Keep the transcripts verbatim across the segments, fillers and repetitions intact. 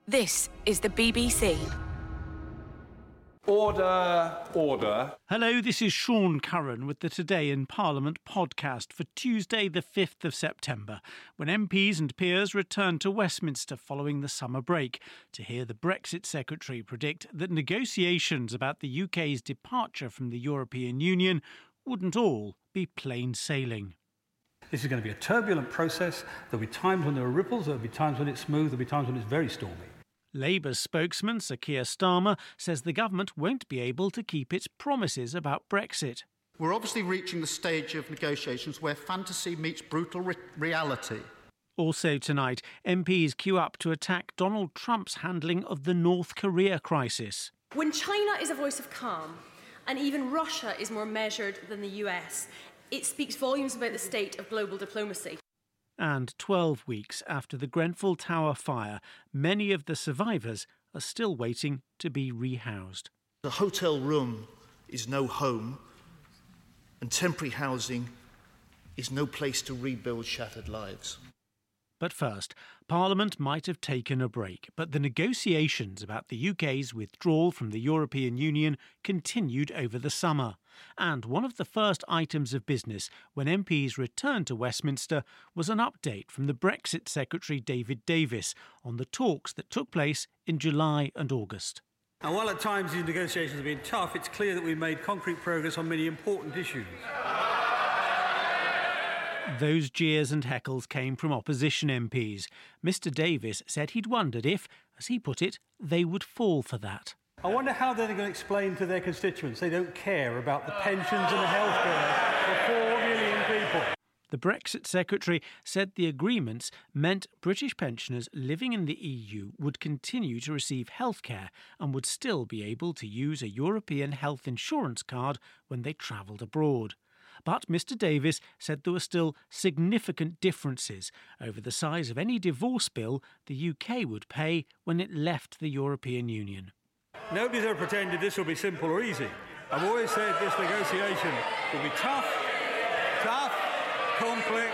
This is the B B C. Order, order. Hello, this is Sean Curran with the Today in Parliament podcast for Tuesday the fifth of September, when M Ps and peers return to Westminster following the summer break to hear the Brexit Secretary predict that negotiations about the U K's departure from the European Union wouldn't all be plain sailing. This is going to be a turbulent process. There'll be times when there are ripples, there'll be times when it's smooth, there'll be times when it's very stormy. Labour's spokesman, Sir Keir Starmer, says the government won't be able to keep its promises about Brexit. We're obviously reaching the stage of negotiations where fantasy meets brutal re- reality. Also tonight, M Ps queue up to attack Donald Trump's handling of the North Korea crisis. When China is a voice of calm, and even Russia is more measured than the U S, it speaks volumes about the state of global diplomacy. And twelve weeks after the Grenfell Tower fire, many of the survivors are still waiting to be rehoused. A hotel room is no home, and temporary housing is no place to rebuild shattered lives. But first, Parliament might have taken a break, but the negotiations about the U K's withdrawal from the European Union continued over the summer. And one of the first items of business when M Ps returned to Westminster was an update from the Brexit Secretary David Davis on the talks that took place in July and August. And while at times these negotiations have been tough, it's clear that we've made concrete progress on many important issues. Those jeers and heckles came from opposition M Ps. Mister Davis said he'd wondered if, as he put it, they would fall for that. I wonder how they're going to explain to their constituents they don't care about the pensions and the healthcare for four million people. The Brexit Secretary said the agreements meant British pensioners living in the E U would continue to receive healthcare and would still be able to use a European health insurance card when they travelled abroad. But Mister Davis said there were still significant differences over the size of any divorce bill the U K would pay when it left the European Union. Nobody's ever pretended this will be simple or easy. I've always said this negotiation will be tough, tough, complex,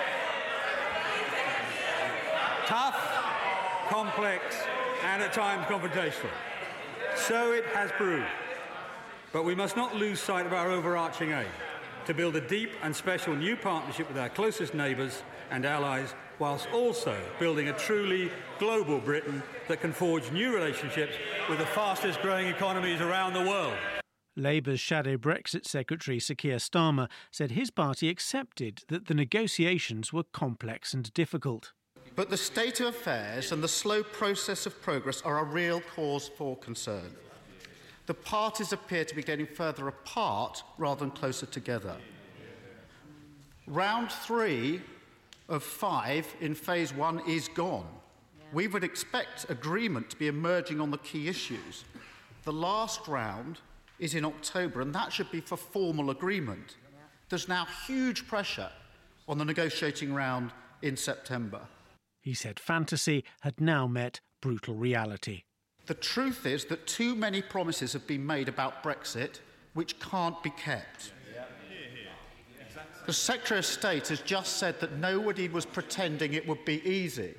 tough, complex, and at times confrontational. So it has proved. But we must not lose sight of our overarching aim: to build a deep and special new partnership with our closest neighbours and allies, whilst also building a truly global Britain that can forge new relationships with the fastest growing economies around the world. Labour's shadow Brexit Secretary Sir Keir Starmer said his party accepted that the negotiations were complex and difficult. But the state of affairs and the slow process of progress are a real cause for concern. The parties appear to be getting further apart rather than closer together. Round three of five in phase one is gone. We would expect agreement to be emerging on the key issues. The last round is in October, and that should be for formal agreement. There's now huge pressure on the negotiating round in September. He said fantasy had now met brutal reality. The truth is that too many promises have been made about Brexit which can't be kept. The Secretary of State has just said that nobody was pretending it would be easy.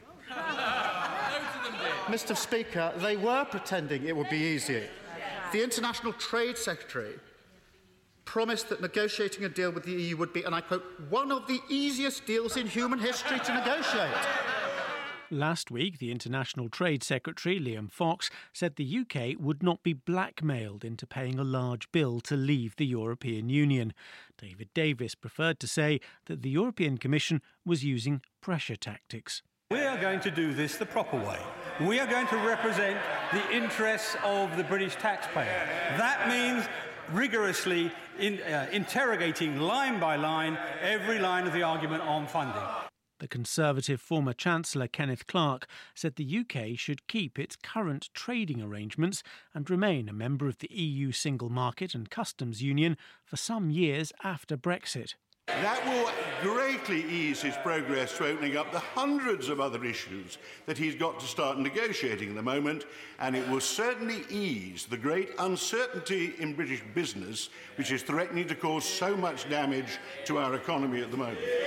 Mister Speaker, they were pretending it would be easy. The International Trade Secretary promised that negotiating a deal with the E U would be, and I quote, one of the easiest deals in human history to negotiate. Last week, the International Trade Secretary, Liam Fox, said the U K would not be blackmailed into paying a large bill to leave the European Union. David Davis preferred to say that the European Commission was using pressure tactics. We are going to do this the proper way. We are going to represent the interests of the British taxpayer. That means rigorously in, uh, interrogating line by line every line of the argument on funding. The Conservative former Chancellor Kenneth Clarke said the U K should keep its current trading arrangements and remain a member of the E U single market and customs union for some years after Brexit. That will greatly ease his progress to opening up the hundreds of other issues that he's got to start negotiating at the moment, and it will certainly ease the great uncertainty in British business, which is threatening to cause so much damage to our economy at the moment.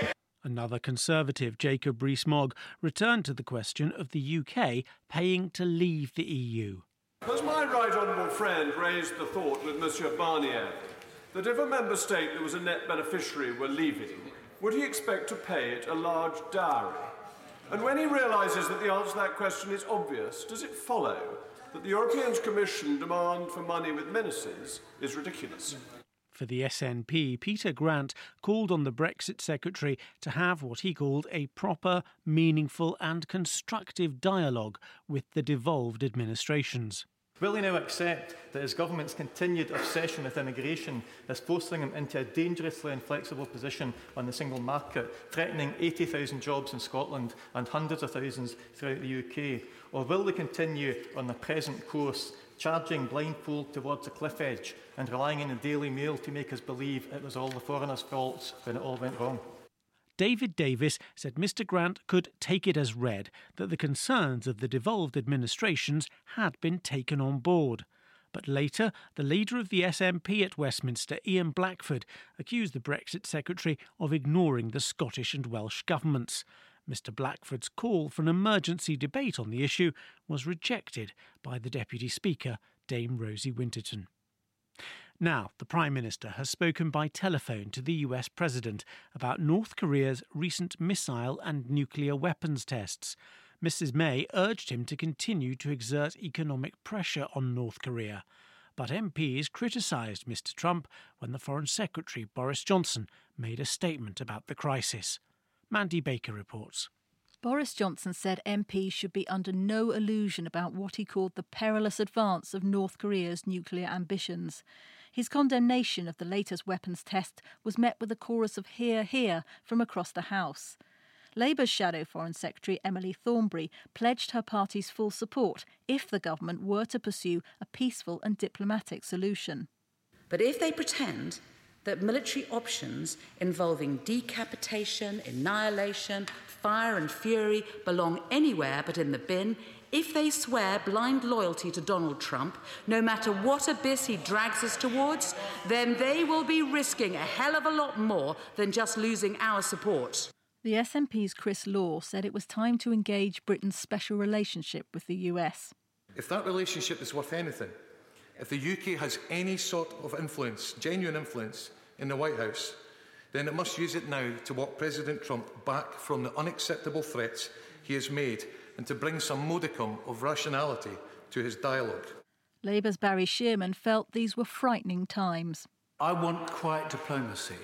Another Conservative, Jacob Rees-Mogg, returned to the question of the U K paying to leave the E U. Has my right honourable friend raised the thought with Monsieur Barnier that if a member state that was a net beneficiary were leaving, would he expect to pay it a large dowry? And when he realises that the answer to that question is obvious, does it follow that the European Commission demand for money with menaces is ridiculous? For the S N P, Peter Grant called on the Brexit Secretary to have what he called a proper, meaningful and constructive dialogue with the devolved administrations. Will he now accept that his government's continued obsession with immigration is forcing him into a dangerously inflexible position on the single market, threatening eighty thousand jobs in Scotland and hundreds of thousands throughout the U K? Or will they continue on their present course, charging blindfold towards a cliff edge and relying on the Daily Mail to make us believe it was all the foreigners' faults when it all went wrong? David Davis said Mr Grant could take it as read that the concerns of the devolved administrations had been taken on board. But later, the leader of the S N P at Westminster, Ian Blackford, accused the Brexit Secretary of ignoring the Scottish and Welsh governments. Mr Blackford's call for an emergency debate on the issue was rejected by the Deputy Speaker, Dame Rosie Winterton. Now, the Prime Minister has spoken by telephone to the U S President about North Korea's recent missile and nuclear weapons tests. Missus May urged him to continue to exert economic pressure on North Korea. But M Ps criticised Mr Trump when the Foreign Secretary, Boris Johnson, made a statement about the crisis. Mandy Baker reports. Boris Johnson said M Ps should be under no illusion about what he called the perilous advance of North Korea's nuclear ambitions. His condemnation of the latest weapons test was met with a chorus of hear, hear from across the House. Labour's Shadow Foreign Secretary Emily Thornberry pledged her party's full support if the government were to pursue a peaceful and diplomatic solution. But if they pretend that military options involving decapitation, annihilation, fire and fury belong anywhere but in the bin, if they swear blind loyalty to Donald Trump, no matter what abyss he drags us towards, then they will be risking a hell of a lot more than just losing our support. The S N P's Chris Law said it was time to engage Britain's special relationship with the U S. If that relationship is worth anything, if the U K has any sort of influence, genuine influence, in the White House, then it must use it now to walk President Trump back from the unacceptable threats he has made and to bring some modicum of rationality to his dialogue. Labour's Barry Shearman felt these were frightening times. I want quiet diplomacy,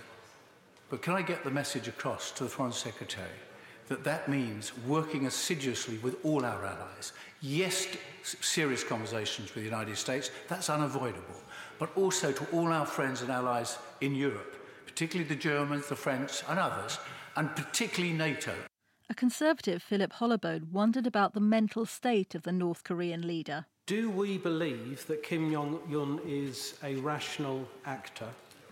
but can I get the message across to the Foreign Secretary that that means working assiduously with all our allies? Yes, serious conversations with the United States, that's unavoidable, but also to all our friends and allies in Europe, particularly the Germans, the French and others, and particularly NATO. A Conservative, Philip Hollowbone, wondered about the mental state of the North Korean leader. Do we believe that Kim Jong-un is a rational actor?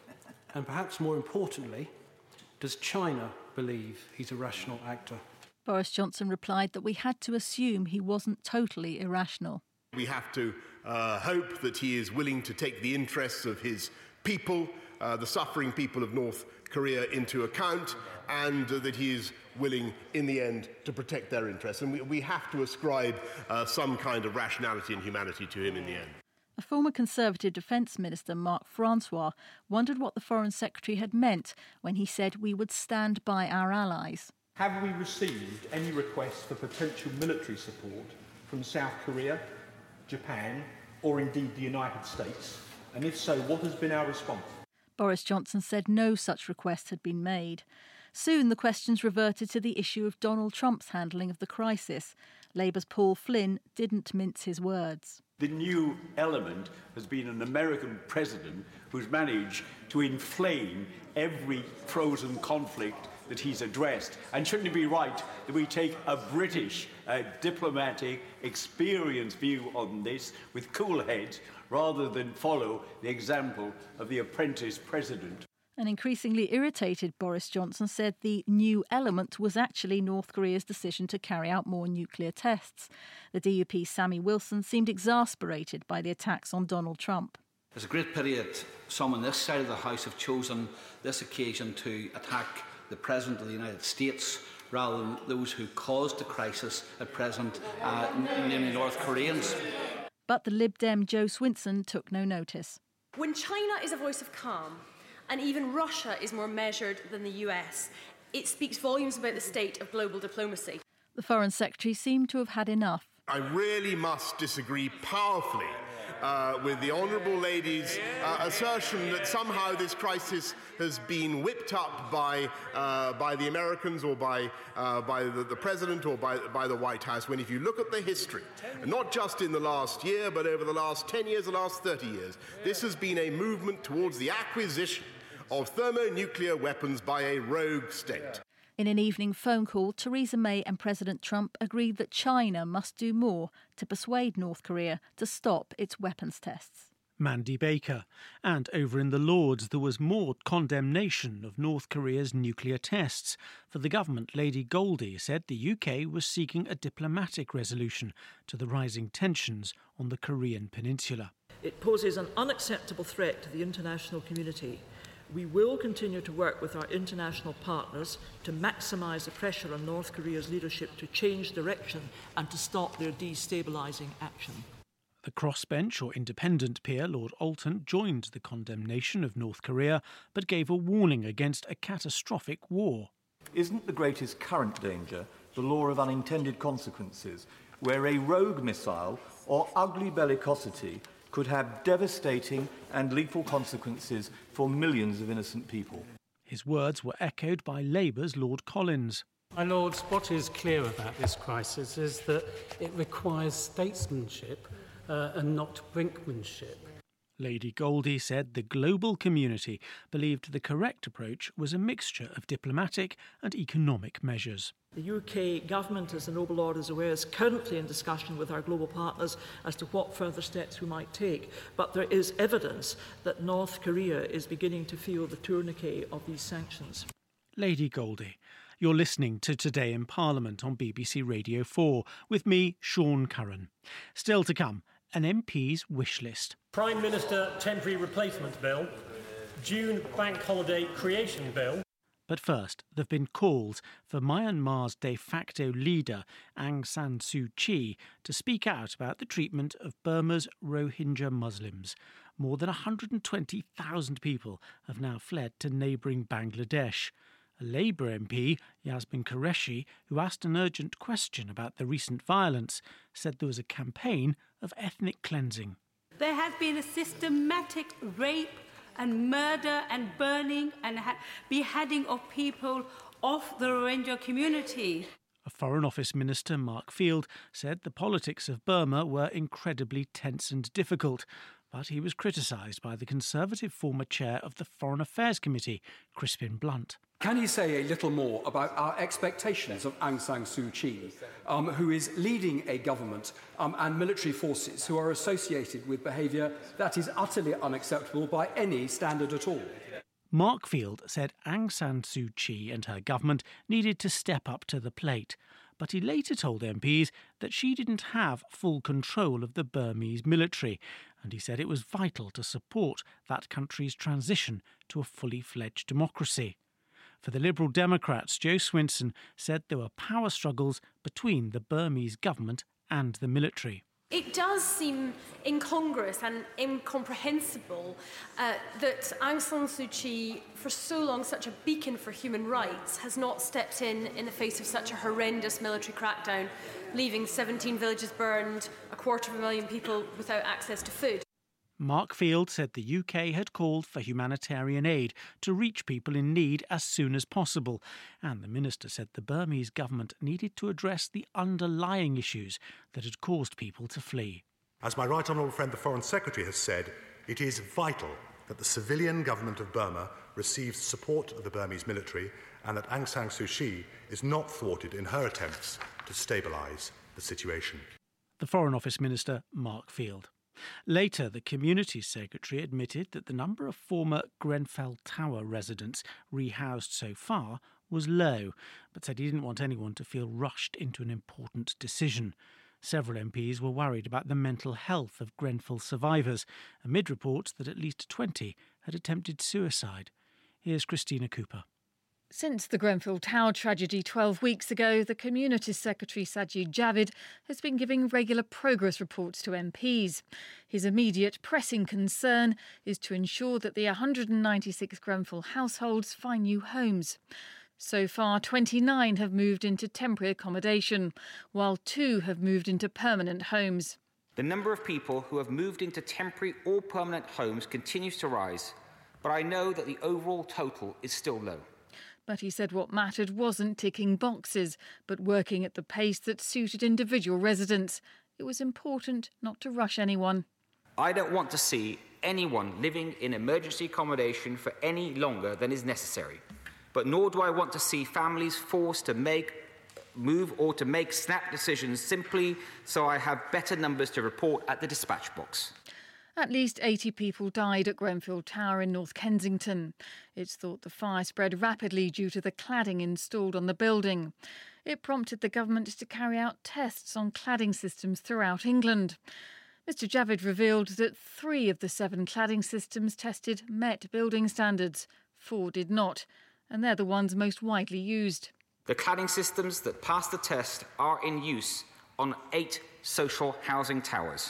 And perhaps more importantly, does China believe he's a rational actor? Boris Johnson replied that we had to assume he wasn't totally irrational. We have to uh, hope that he is willing to take the interests of his people, uh, the suffering people of North Korea, into account, and uh, that he is willing, in the end, to protect their interests. And we, we have to ascribe uh, some kind of rationality and humanity to him in the end. A former Conservative Defence Minister, Mark Francois, wondered what the Foreign Secretary had meant when he said we would stand by our allies. Have we received any requests for potential military support from South Korea, Japan, or indeed the United States? And if so, what has been our response? Boris Johnson said no such request had been made. Soon the questions reverted to the issue of Donald Trump's handling of the crisis. Labour's Paul Flynn didn't mince his words. The new element has been an American president who's managed to inflame every frozen conflict that he's addressed. And shouldn't it be right that we take a British, uh, diplomatic, experienced view on this with cool heads rather than follow the example of the apprentice president? An increasingly irritated Boris Johnson said the new element was actually North Korea's decision to carry out more nuclear tests. The D U P's Sammy Wilson seemed exasperated by the attacks on Donald Trump. There's a great pity that some on this side of the House have chosen this occasion to attack the President of the United States rather than those who caused the crisis at present, uh, namely North Koreans. But the Lib Dem Joe Swinson took no notice. When China is a voice of calm, and even Russia is more measured than the U S, it speaks volumes about the state of global diplomacy. The Foreign Secretary seemed to have had enough. I really must disagree powerfully uh, with the Honourable Lady's uh, assertion that somehow this crisis has been whipped up by uh, by the Americans or by uh, by the, the President or by, by the White House, when if you look at the history, not just in the last year, but over the last ten years, the last thirty years, this has been a movement towards the acquisition of thermonuclear weapons by a rogue state. In an evening phone call, Theresa May and President Trump agreed that China must do more to persuade North Korea to stop its weapons tests. Mandy Baker. And over in the Lords, there was more condemnation of North Korea's nuclear tests. For the government, Lady Goldie said the U K was seeking a diplomatic resolution to the rising tensions on the Korean peninsula. It poses an unacceptable threat to the international community. We will continue to work with our international partners to maximise the pressure on North Korea's leadership to change direction and to stop their destabilising action. The crossbench or independent peer, Lord Alton, joined the condemnation of North Korea, but gave a warning against a catastrophic war. Isn't the greatest current danger the law of unintended consequences, where a rogue missile or ugly bellicosity could have devastating and lethal consequences for millions of innocent people? His words were echoed by Labour's Lord Collins. My Lords, what is clear about this crisis is that it requires statesmanship uh, and not brinkmanship. Lady Goldie said the global community believed the correct approach was a mixture of diplomatic and economic measures. The U K government, as the Noble Lord is aware, is currently in discussion with our global partners as to what further steps we might take. But there is evidence that North Korea is beginning to feel the tourniquet of these sanctions. Lady Goldie, you're listening to Today in Parliament on B B C Radio four with me, Sean Curran. Still to come, an M P's wish list. Prime Minister Temporary Replacement Bill, June Bank Holiday Creation Bill. But first, there have been calls for Myanmar's de facto leader, Aung San Suu Kyi, to speak out about the treatment of Burma's Rohingya Muslims. More than one hundred twenty thousand people have now fled to neighbouring Bangladesh. A Labour M P, Yasmin Qureshi, who asked an urgent question about the recent violence, said there was a campaign of ethnic cleansing. There has been a systematic rape and murder and burning and ha- beheading of people of the Rohingya community. A Foreign Office Minister, Mark Field, said the politics of Burma were incredibly tense and difficult, but he was criticised by the Conservative former chair of the Foreign Affairs Committee, Crispin Blunt. Can he say a little more about our expectations of Aung San Suu Kyi, um, who is leading a government um, and military forces who are associated with behaviour that is utterly unacceptable by any standard at all? Mark Field said Aung San Suu Kyi and her government needed to step up to the plate, but he later told M Ps that she didn't have full control of the Burmese military, and he said it was vital to support that country's transition to a fully fledged democracy. For the Liberal Democrats, Joe Swinson said there were power struggles between the Burmese government and the military. It does seem incongruous and incomprehensible uh, that Aung San Suu Kyi, for so long such a beacon for human rights, has not stepped in in the face of such a horrendous military crackdown, leaving seventeen villages burned, a quarter of a million people without access to food. Mark Field said the U K had called for humanitarian aid to reach people in need as soon as possible, and the minister said the Burmese government needed to address the underlying issues that had caused people to flee. As my right honourable friend the Foreign Secretary has said, it is vital that the civilian government of Burma receives support of the Burmese military and that Aung San Suu Kyi is not thwarted in her attempts to stabilise the situation. The Foreign Office Minister, Mark Field. Later, the Communities Secretary admitted that the number of former Grenfell Tower residents rehoused so far was low, but said he didn't want anyone to feel rushed into an important decision. Several M Ps were worried about the mental health of Grenfell survivors, amid reports that at least twenty had attempted suicide. Here's Christina Cooper. Since the Grenfell Tower tragedy twelve weeks ago, the Communities Secretary Sajid Javid has been giving regular progress reports to M Ps. His immediate pressing concern is to ensure that the one hundred ninety-six Grenfell households find new homes. So far, twenty-nine have moved into temporary accommodation, while two have moved into permanent homes. The number of people who have moved into temporary or permanent homes continues to rise, but I know that the overall total is still low. But he said what mattered wasn't ticking boxes, but working at the pace that suited individual residents. It was important not to rush anyone. I don't want to see anyone living in emergency accommodation for any longer than is necessary, but nor do I want to see families forced to make move or to make snap decisions simply so I have better numbers to report at the dispatch box. At least eighty people died at Grenfell Tower in North Kensington. It's thought the fire spread rapidly due to the cladding installed on the building. It prompted the government to carry out tests on cladding systems throughout England. Mister Javid revealed that three of the seven cladding systems tested met building standards. Four did not, and they're the ones most widely used. The cladding systems that passed the test are in use on eight social housing towers.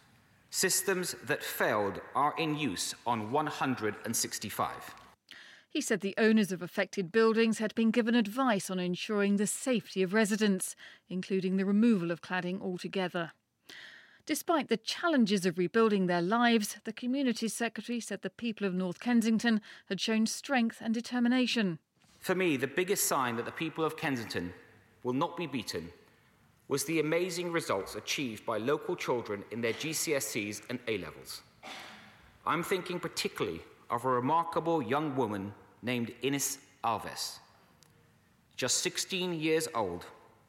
Systems that failed are in use on one hundred sixty-five. He said the owners of affected buildings had been given advice on ensuring the safety of residents, including the removal of cladding altogether. Despite the challenges of rebuilding their lives, the Communities Secretary said the people of North Kensington had shown strength and determination. For me, the biggest sign that the people of Kensington will not be beaten was the amazing results achieved by local children in their G C S Es and A-levels. I'm thinking particularly of a remarkable young woman named Ines Alves. Just sixteen years old,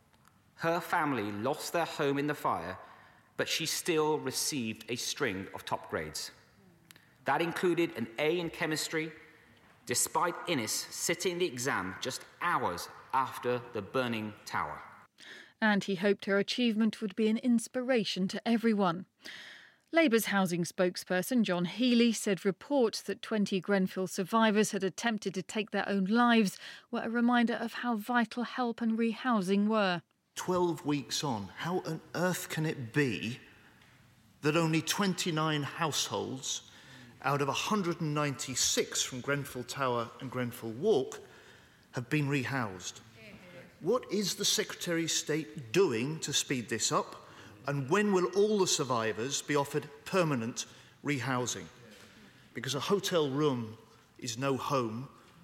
her family lost their home in the fire, but she still received a string of top grades. That included an A in chemistry, despite Ines sitting the exam just hours after the burning tower. And he hoped her achievement would be an inspiration to everyone. Labour's housing spokesperson John Healey said reports that twenty Grenfell survivors had attempted to take their own lives were a reminder of how vital help and rehousing were. Twelve weeks on, how on earth can it be that only twenty-nine households out of one hundred ninety-six from Grenfell Tower and Grenfell Walk have been rehoused? What is the Secretary of State doing to speed this up? And when will all the survivors be offered permanent rehousing? Because a hotel room is no home,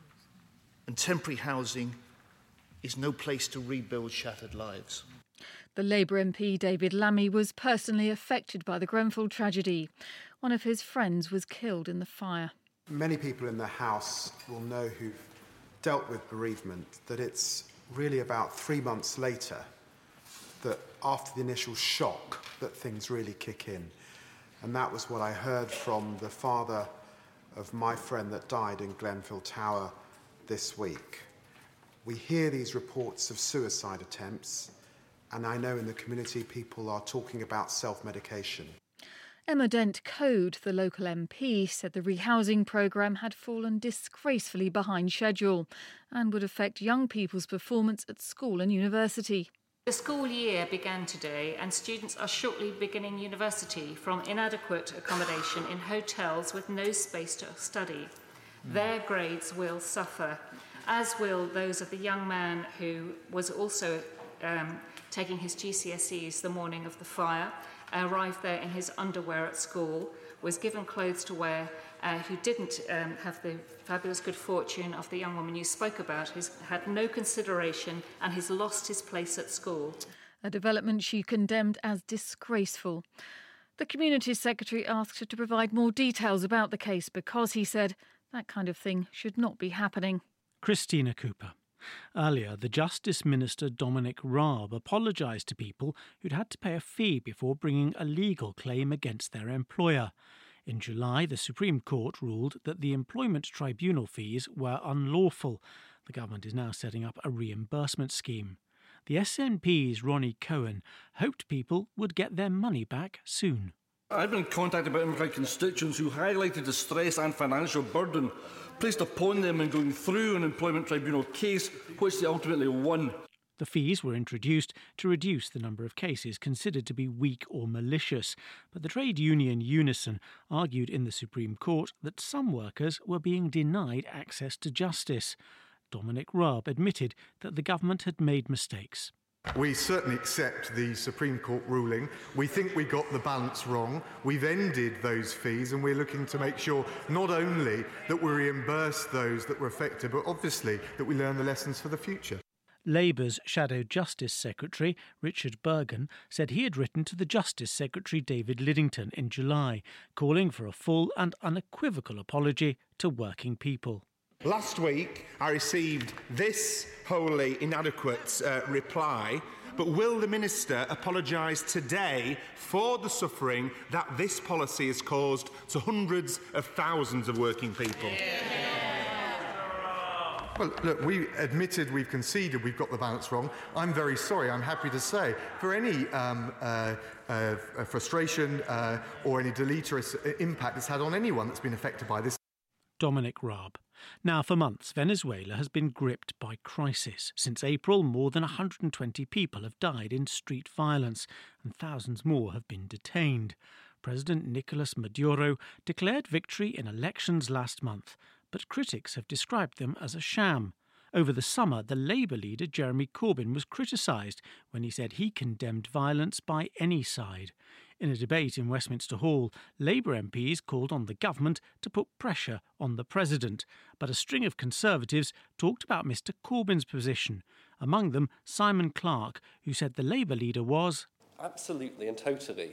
and temporary housing is no place to rebuild shattered lives. The Labour M P David Lammy was personally affected by the Grenfell tragedy. One of his friends was killed in the fire. Many people in the House will know who've dealt with bereavement that it's really about three months later that after the initial shock that things really kick in. And that was what I heard from the father of my friend that died in Grenfell Tower this week. We hear these reports of suicide attempts, and I know in the community people are talking about self-medication. Emma Dent-Code, the local M P, said the rehousing programme had fallen disgracefully behind schedule and would affect young people's performance at school and university. The school year began today and students are shortly beginning university from inadequate accommodation in hotels with no space to study. Their grades will suffer, as will those of the young man who was also um, taking his G C S Es the morning of the fire, arrived there in his underwear at school, was given clothes to wear, uh, who didn't um, have the fabulous good fortune of the young woman you spoke about, who's had no consideration and has lost his place at school. A development she condemned as disgraceful. The Communities Secretary asked her to provide more details about the case because, he said, that kind of thing should not be happening. Christina Cooper. Earlier, the Justice Minister Dominic Raab apologised to people who'd had to pay a fee before bringing a legal claim against their employer. In July, the Supreme Court ruled that the Employment Tribunal fees were unlawful. The government is now setting up a reimbursement scheme. The S N P's Ronnie Cohen hoped people would get their money back soon. I've been contacted by immigrant constituents who highlighted the stress and financial burden placed upon them in going through an employment tribunal case, which they ultimately won. The fees were introduced to reduce the number of cases considered to be weak or malicious, but the trade union Unison argued in the Supreme Court that some workers were being denied access to justice. Dominic Raab admitted that the government had made mistakes. We certainly accept the Supreme Court ruling. We think we got the balance wrong. We've ended those fees, and we're looking to make sure not only that we reimburse those that were affected, but obviously that we learn the lessons for the future. Labour's Shadow Justice Secretary, Richard Bergen, said he had written to the Justice Secretary David Liddington in July, calling for a full and unequivocal apology to working people. Last week, I received this wholly inadequate uh, reply, but will the Minister apologise today for the suffering that this policy has caused to hundreds of thousands of working people? Well, look, we admitted we've conceded we've got the balance wrong. I'm very sorry, I'm happy to say, for any um, uh, uh, frustration uh, or any deleterious impact it's had on anyone that's been affected by this. Dominic Raab. Now, for months, Venezuela has been gripped by crisis. Since April, more than one hundred twenty people have died in street violence, and thousands more have been detained. President Nicolas Maduro declared victory in elections last month, but critics have described them as a sham. Over the summer, the Labour leader Jeremy Corbyn was criticised when he said he condemned violence by any side. In a debate in Westminster Hall, Labour M Ps called on the government to put pressure on the president, but a string of Conservatives talked about Mr Corbyn's position, among them Simon Clarke, who said the Labour leader was absolutely and totally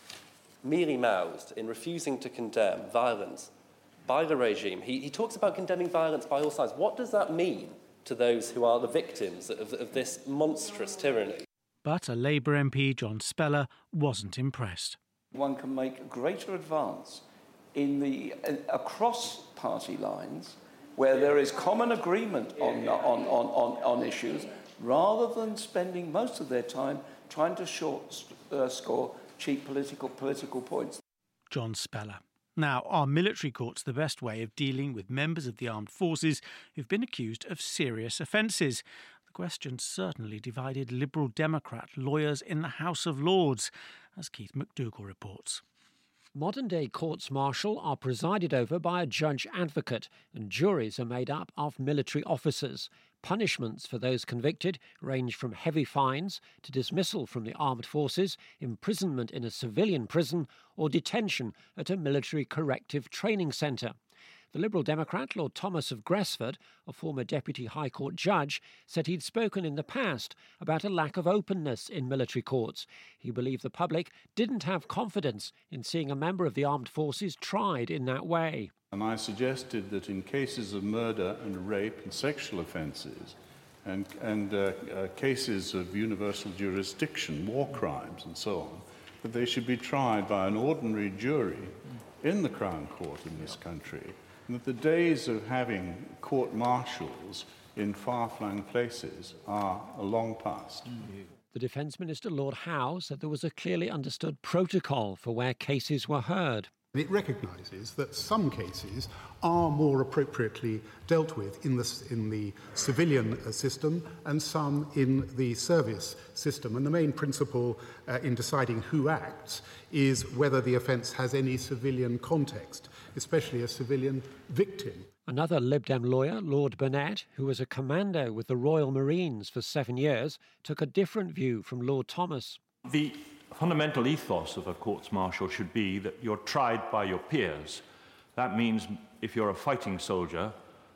mealy-mouthed in refusing to condemn violence by the regime. He, he talks about condemning violence by all sides. What does that mean to those who are the victims of, of this monstrous tyranny? But a Labour M P, John Speller, wasn't impressed. One can make greater advance in the uh, across party lines where there is common agreement on, on, on, on, on issues, rather than spending most of their time trying to short, uh, score cheap political political points. John Speller. Now, are military courts the best way of dealing with members of the armed forces who've been accused of serious offences? The question certainly divided Liberal Democrat lawyers in the House of Lords, as Keith McDougall reports. Modern-day courts-martial are presided over by a judge-advocate, and juries are made up of military officers. Punishments for those convicted range from heavy fines to dismissal from the armed forces, imprisonment in a civilian prison, or detention at a military corrective training centre. The Liberal Democrat Lord Thomas of Gresford, a former Deputy High Court judge, said he'd spoken in the past about a lack of openness in military courts. He believed the public didn't have confidence in seeing a member of the armed forces tried in that way. And I suggested that in cases of murder and rape and sexual offences and, and uh, uh, cases of universal jurisdiction, war crimes and so on, that they should be tried by an ordinary jury in the Crown Court in this country, and that the days of having court-martials in far-flung places are long past. The Defence Minister, Lord Howe, said there was a clearly understood protocol for where cases were heard. It recognises that some cases are more appropriately dealt with in the, in the civilian system and some in the service system. And the main principle uh, in deciding who acts is whether the offence has any civilian context, especially a civilian victim. Another Lib Dem lawyer, Lord Burnett, who was a commando with the Royal Marines for seven years, took a different view from Lord Thomas. The fundamental ethos of a courts-martial should be that you're tried by your peers. That means if you're a fighting soldier,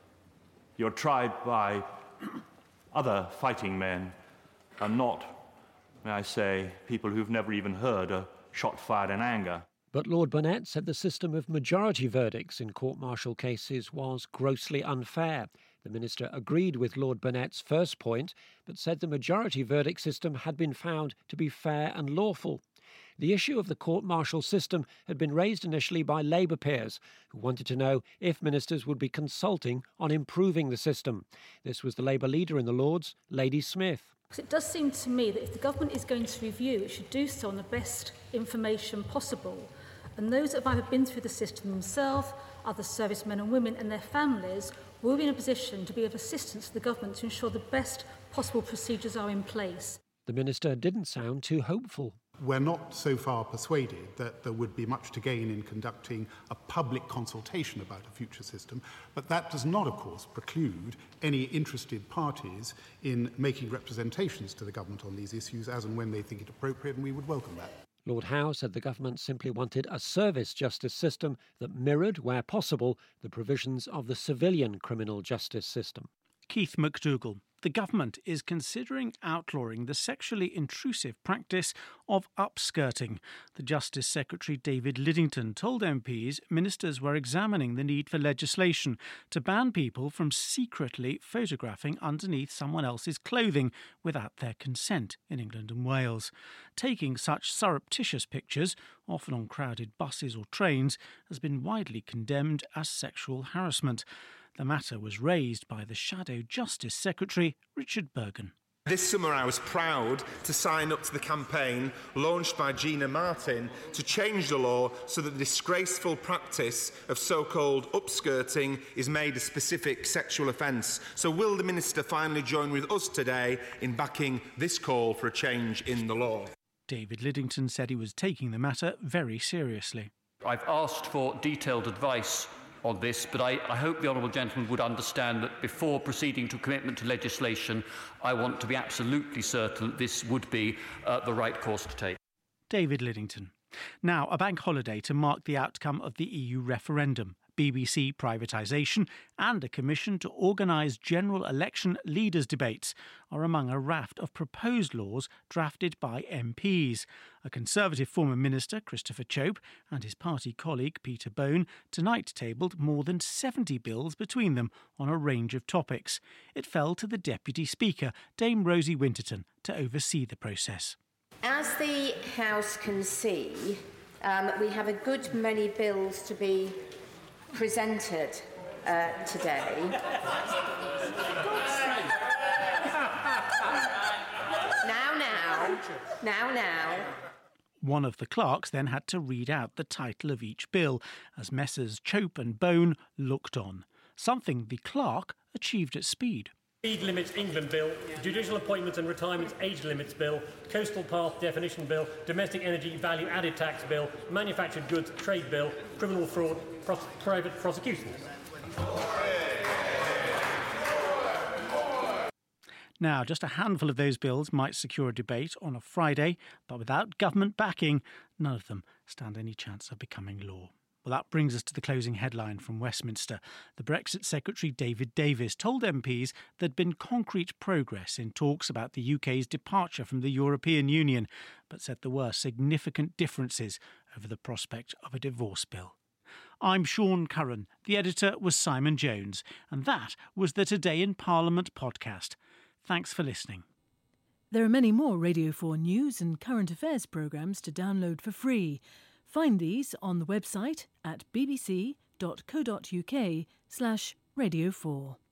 you're tried by other fighting men and not, may I say, people who've never even heard a shot fired in anger. But Lord Burnett said the system of majority verdicts in court-martial cases was grossly unfair. The Minister agreed with Lord Burnett's first point, but said the majority verdict system had been found to be fair and lawful. The issue of the court-martial system had been raised initially by Labour peers, who wanted to know if ministers would be consulting on improving the system. This was the Labour leader in the Lords, Lady Smith. It does seem to me that if the government is going to review, it should do so on the best information possible. and those that have either been through the system themselves, other servicemen and women and their families, will be in a position to be of assistance to the government to ensure the best possible procedures are in place. The minister didn't sound too hopeful. We're not so far persuaded that there would be much to gain in conducting a public consultation about a future system, but that does not, of course, preclude any interested parties in making representations to the government on these issues as and when they think it appropriate, and we would welcome that. Lord Howe said the government simply wanted a service justice system that mirrored, where possible, the provisions of the civilian criminal justice system. Keith McDougall. The government is considering outlawing the sexually intrusive practice of upskirting. The Justice Secretary David Lidington told M Ps ministers were examining the need for legislation to ban people from secretly photographing underneath someone else's clothing without their consent in England and Wales. Taking such surreptitious pictures, often on crowded buses or trains, has been widely condemned as sexual harassment. The matter was raised by the Shadow Justice Secretary, Richard Bergen. This summer I was proud to sign up to the campaign launched by Gina Martin to change the law so that the disgraceful practice of so-called upskirting is made a specific sexual offence. So will the Minister finally join with us today in backing this call for a change in the law? David Lidington said he was taking the matter very seriously. I've asked for detailed advice on this, but I, I hope the honourable gentleman would understand that before proceeding to commitment to legislation, I want to be absolutely certain that this would be uh, the right course to take. David Lidington. Now, a bank holiday to mark the outcome of the E U referendum, B B C privatisation and a commission to organise general election leaders' debates are among a raft of proposed laws drafted by M Ps. A Conservative former minister, Christopher Chope, and his party colleague, Peter Bone, tonight tabled more than seventy bills between them on a range of topics. It fell to the Deputy Speaker, Dame Rosie Winterton, to oversee the process. As the House can see, um, we have a good many bills to be presented uh, today. now, now, now, now. One of the clerks then had to read out the title of each bill as Messrs Chope and Bone looked on, something the clerk achieved at speed. Speed Limits England Bill, Judicial Appointments and Retirements Age Limits Bill, Coastal Path Definition Bill, Domestic Energy Value Added Tax Bill, Manufactured Goods Trade Bill, Criminal Fraud, pros- Private Prosecutions. Now, just a handful of those bills might secure a debate on a Friday, but without government backing, none of them stand any chance of becoming law. Well, that brings us to the closing headline from Westminster. The Brexit Secretary David Davis told M Ps there'd been concrete progress in talks about the U K's departure from the European Union, but said there were significant differences over the prospect of a divorce bill. I'm Sean Curran. The editor was Simon Jones, and that was the Today in Parliament podcast. Thanks for listening. There are many more Radio four news and current affairs programmes to download for free. Find these on the website at bbc.co.uk slash Radio four.